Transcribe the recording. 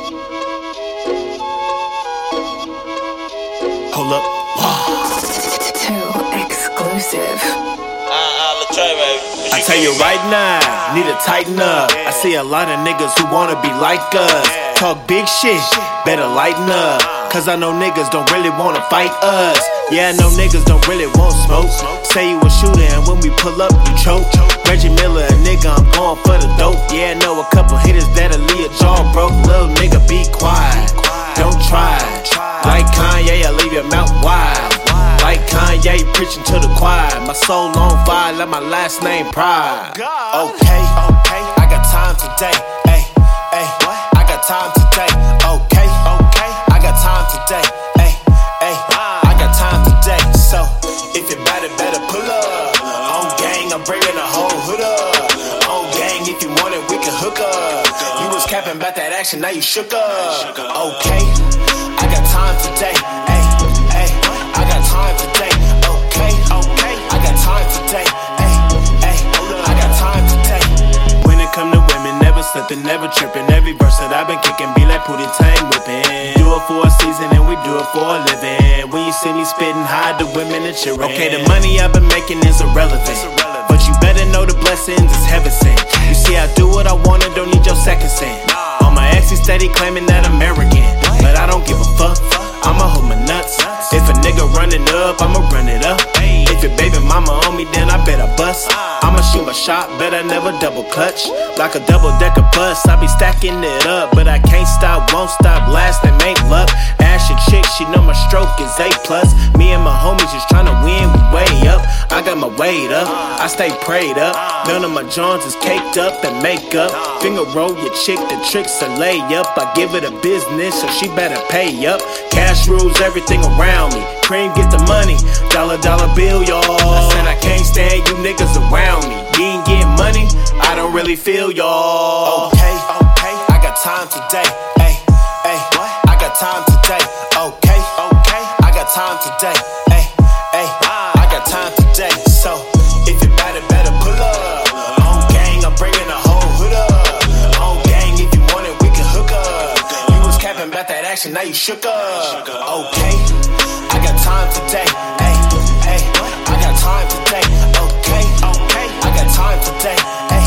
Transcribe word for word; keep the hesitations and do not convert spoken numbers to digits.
Hold up. Too exclusive. Uh, uh, Latrey, baby. I tell you right now, need to tighten up. I see a lot of niggas who wanna be like us. Talk big shit, better lighten up. Cause I know niggas don't really wanna fight us. Yeah, I know niggas don't really want smoke. Say you a shooter and when we pull up, you choke. Reggie Miller, a nigga, I'm going for the dope. Yeah, I know a couple hitters that'll leave a jaw broke. Little nigga, be quiet, don't try. Like Kanye, I leave your mouth wide. Like Kanye, preaching to the choir. My soul on fire, let my last name Pride. Okay, okay, I got time today. Ay, ay, I got time today. Okay, okay, I got time today. Ay, ay, I got time today. So, if you better, better pull up. On gang, I'm bringing the whole hood up. On gang, if you want it, we can hook up. You was capping about that action, now you shook up. Okay, I got time today. Ay, ay, I got time today. Okay, okay, I got time today. Ay, ay, I got time today. When it come to women, never slipping, never tripping. Every verse that I've been kicking be like Pootie Tang whipping. Do it for a season and we do it for a living. When you see me spitting, hide the women and cheering. Okay, the money I've been making is irrelevant, but you better know the blessings is heaven sent. You see I do what I want and don't need your second cent. All my exes steady claiming that I'm arrogant, but I don't give a fuck, I'ma hold my nuts. If a nigga running up, I'ma run it up. If your baby mama on me, then I better bust. I'ma shoot my shot, bet I never double clutch. Like a double decker bus, I be stacking it up. But I can't stop, won't stop, last name ain't luck. Ask your chick, she know my stroke is A plus. Me and my homies just tryna win, we way up. I got my weight up, I stay prayed up. None of my Johns is caked up and makeup. Finger roll your chick, the tricks are lay up. I give it a business, so she better pay up. Cash rules everything around me. Cream get the money, dollar dollar bill, y'all. I said I can't stand you niggas around me. You ain't getting money, I don't really feel y'all. Okay, okay, I got time today. Ay, ay, I got time today. Okay, okay, I got time today. Ay, ay, I got time today. So, if you better, better pull up. On gang, I'm bringing the whole hood up. On gang, if you want it, we can hook up. You was capping about that action, now you shook up. Okay, I got time today. Ay, ay, I got time today. Okay, okay, I got time today. Ay,